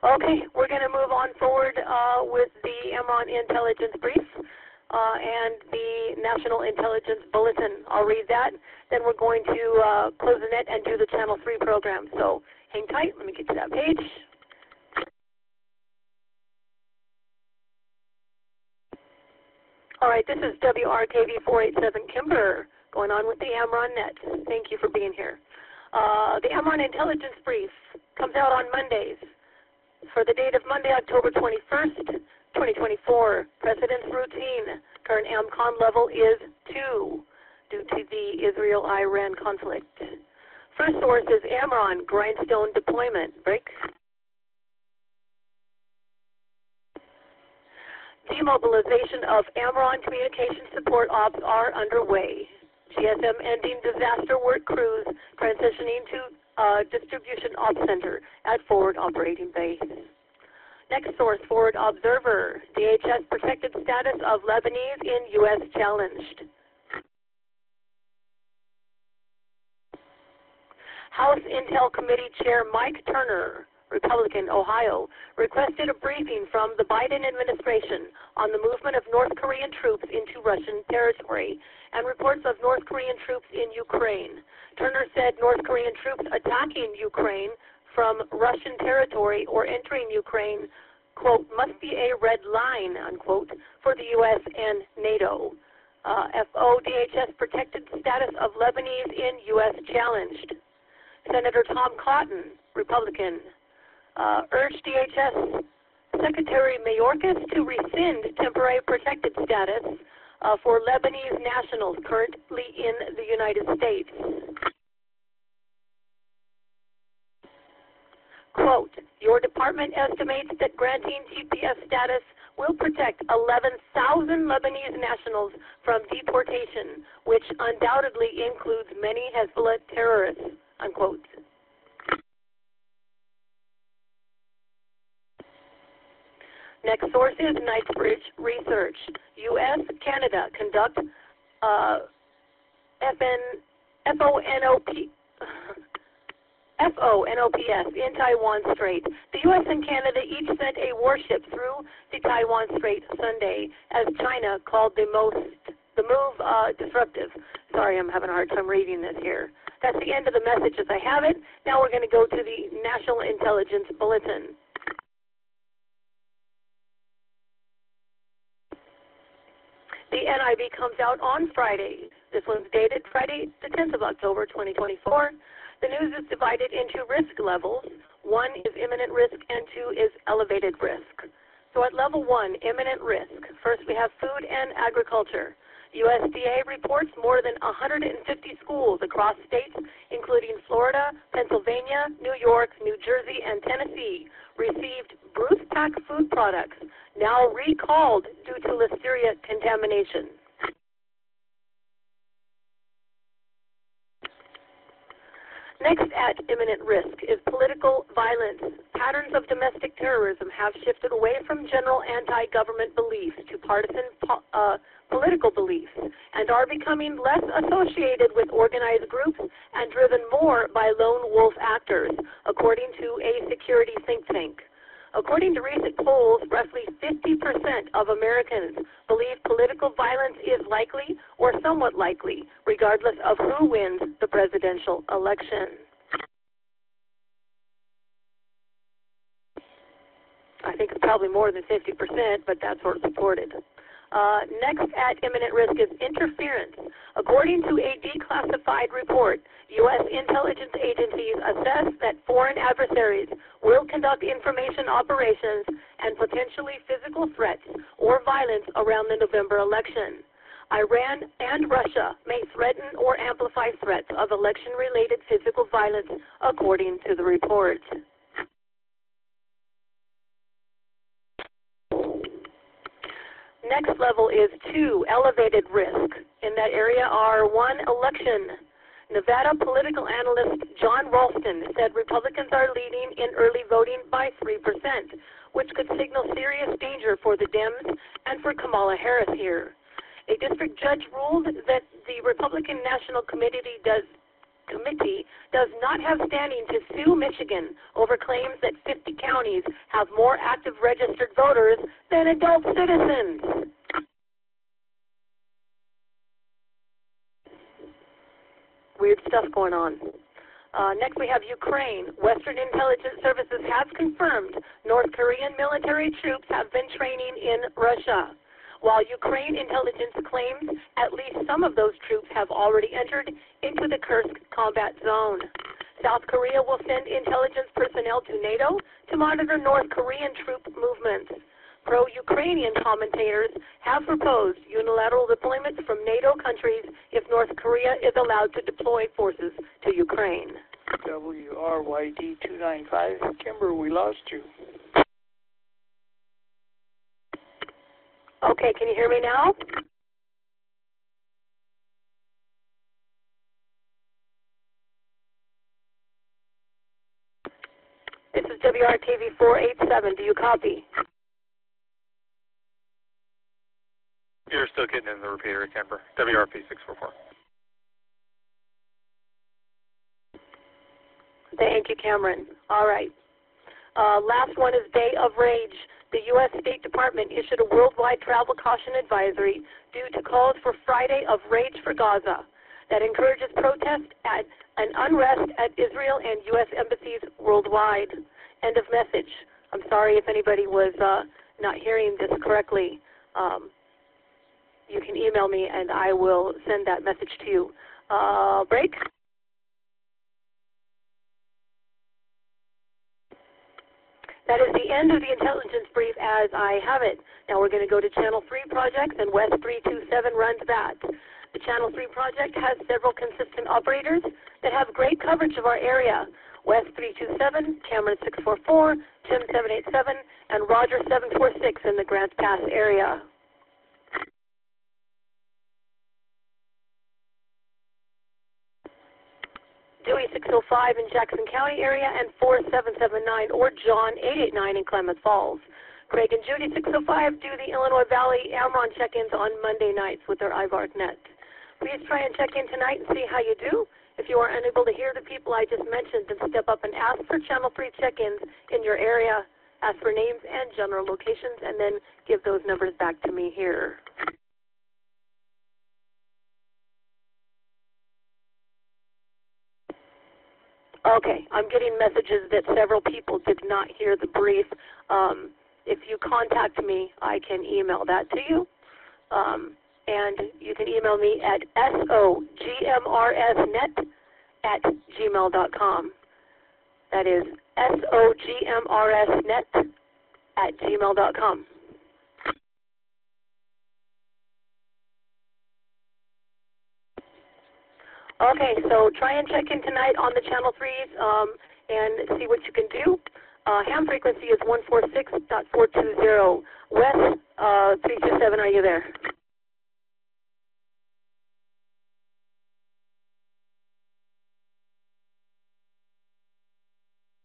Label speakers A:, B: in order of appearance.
A: Okay, we're going to move on forward with the Amron Intelligence Brief and the National Intelligence Bulletin. I'll read that. Then we're going to close the net and do the Channel 3 program. So hang tight. Let me get to that page. All right, this is WRKV 487 Kimber going on with the Amron Net. Thank you for being here. The Amron Intelligence Brief comes out on Mondays. For the date of Monday, October 21st, 2024, President's routine. Current AMCON level is 2 due to the Israel-Iran conflict. First source is Amron Grindstone Deployment. Break. Demobilization of Amron Communication Support Ops are underway. GSM ending disaster work crews transitioning to Distribution Ops Center at Forward Operating Base. Next source, Forward Observer. DHS protected status of Lebanese in U.S. challenged. House Intel Committee Chair Mike Turner, Republican, Ohio, requested a briefing from the Biden administration on the movement of North Korean troops into Russian territory and reports of North Korean troops in Ukraine. Turner said North Korean troops attacking Ukraine from Russian territory or entering Ukraine, quote, must be a red line, unquote, for the U.S. and NATO. DHS protected status of Lebanese in U.S. challenged. Senator Tom Cotton, Republican, urged DHS Secretary Mayorkas to rescind temporary protected status for Lebanese nationals currently in the United States. Quote, your department estimates that granting TPS status will protect 11,000 Lebanese nationals from deportation, which undoubtedly includes many Hezbollah terrorists, unquote. Next source is Knightsbridge Research. U.S., Canada conduct FONOPS in Taiwan Strait. The U.S. and Canada each sent a warship through the Taiwan Strait Sunday, as China called the move disruptive. Sorry, I'm having a hard time reading this here. That's the end of the message as I have it. Now we're going to go to the National Intelligence Bulletin. The NIB comes out on Friday. This one's dated Friday, the 10th of October, 2024. The news is divided into risk levels. 1 is imminent risk and 2 is elevated risk. So at level 1, imminent risk, first we have food and agriculture. USDA reports more than 150 schools across states, including Florida, Pennsylvania, New York, New Jersey, and Tennessee, received Bruce Pack food products, now recalled due to Listeria contamination. Next at imminent risk is political violence. Patterns of domestic terrorism have shifted away from general anti-government beliefs to partisan political beliefs and are becoming less associated with organized groups and driven more by lone wolf actors, according to a security think tank. According to recent polls, roughly 50% of Americans believe political violence is likely or somewhat likely, regardless of who wins the presidential election. I think it's probably more than 50%, but that's sort of supported. Next at imminent risk is interference. According to a declassified report, U.S. intelligence agencies assess that foreign adversaries will conduct information operations and potentially physical threats or violence around the November election. Iran and Russia may threaten or amplify threats of election-related physical violence, according to the report. Next level is 2, elevated risk. In that area are 1, election. Nevada political analyst John Ralston said Republicans are leading in early voting by 3%, which could signal serious danger for the Dems and for Kamala Harris here. A district judge ruled that the Republican National Committee does Committee does not have standing to sue Michigan over claims that 50 counties have more active registered voters than adult citizens. Weird stuff going on. Next we have Ukraine. Western intelligence services have confirmed North Korean military troops have been training in Russia, while Ukraine intelligence claims at least some of those troops have already entered into the Kursk combat zone. South Korea will send intelligence personnel to NATO to monitor North Korean troop movements. Pro-Ukrainian commentators have proposed unilateral deployments from NATO countries if North Korea is allowed to deploy forces to Ukraine.
B: WRYD 295, Kimber, we lost you.
A: Okay, can you hear me now? This is WRTV 487. Do you copy?
C: You're still getting in the repeater, Kimber. WRP 644.
A: Thank you, Cameron. All right. Last one is Day of Rage. The U.S. State Department issued a worldwide travel caution advisory due to calls for Friday of Rage for Gaza that encourages protest and unrest at Israel and U.S. embassies worldwide. End of message. I'm sorry if anybody was not hearing this correctly. You can email me and I will send that message to you. Break. That is the end of the intelligence brief as I have it. Now we're going to go to Channel 3 projects, and West 327 runs that. The Channel 3 project has several consistent operators that have great coverage of our area. West 327, Cameron 644, Jim 787, and Roger 746 in the Grants Pass area. Dewey 605 in Jackson County area, and 4779 or John 889 in Klamath Falls. Craig and Judy 605 do the Illinois Valley Amron check-ins on Monday nights with their iVarkNet. Please try and check in tonight and see how you do. If you are unable to hear the people I just mentioned, then step up and ask for Channel 3 check-ins in your area. Ask for names and general locations, and then give those numbers back to me here. Okay, I'm getting messages that several people did not hear the brief. If you contact me, I can email that to you. And you can email me at sogmrsnet@gmail.com. That is sogmrsnet@gmail.com. Okay, so try and check in tonight on the Channel 3s and see what you can do. Ham frequency is 146.420. West 327, are you there?